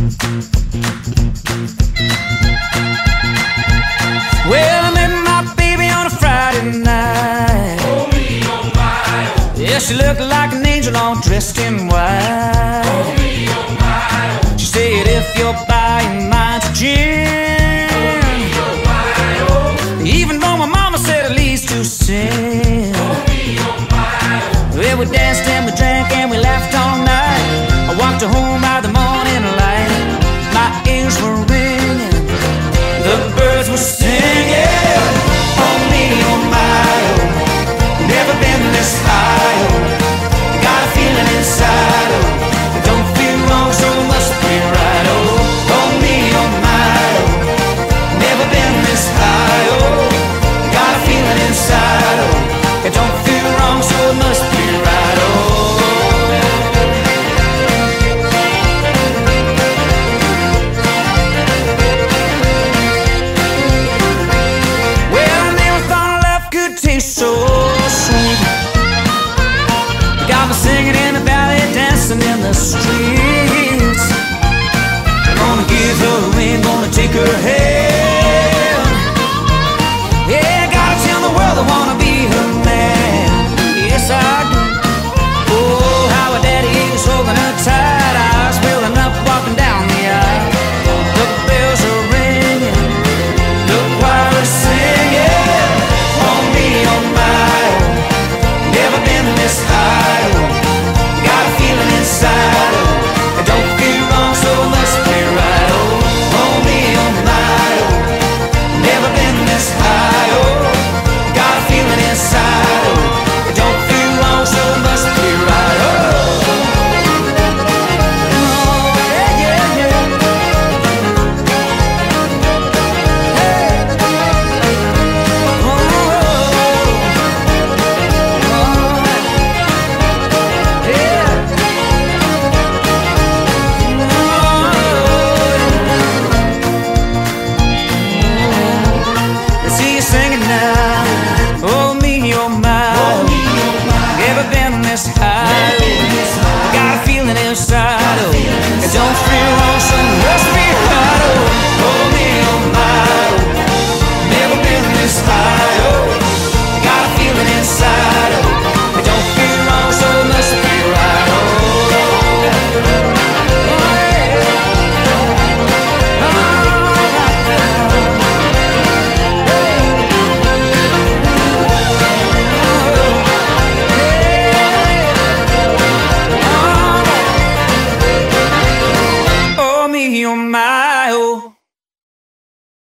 Well, I met my baby on a Friday night. Oh me, oh my, oh. Yeah, she looked like an angel all dressed in white. Oh me, oh my, oh. She said, if you're buying mine to gin. Oh me, oh my, oh. Even though my mama said at least 2 cents. Oh me, oh my, oh. Well, we danced and we drank and we laughed all night. I walked her home by the morning light. My ears were ringing, the birds were singing. Oh me, oh my, oh. Never been this high, oh. Got a feeling inside, oh. It don't feel wrong, so it must be right, oh. Oh me, oh my, oh. Never been this high, oh. Got a feeling inside, oh. It don't feel wrong, so it must be right, oh. Well, I never thought love could taste so sweet. Got me singing in the valley, dancing in the streets. Gonna give her a ring, gonna take her hand. Yeah, gotta tell the world I wanna be her man. Yes, I do. Oh, how a daddy is holding her tight. Eyes filling up, walking down the aisle. The bells are ringing, the choir is singing. Oh me, oh my, oh. Never been this high, oh. Got a feeling inside, oh. It don't feel wrong, so it must be right, oh. Oh me, oh my, oh. Never been this high, oh. Got a feeling inside, oh. It don't feel wrong, so it must be right, oh. Oh, yeah, yeah, yeah. Hey. Oh, yeah. I see you singing now. Oh me, oh my, never been this high. Got a feeling inside, oh. It don't feel wrong, so it must be right, oh. Oh me, oh my, never been this high, oh. Got a feeling inside, oh. It don't feel wrong, so it must be right, oh. Oh me, oh my, oh.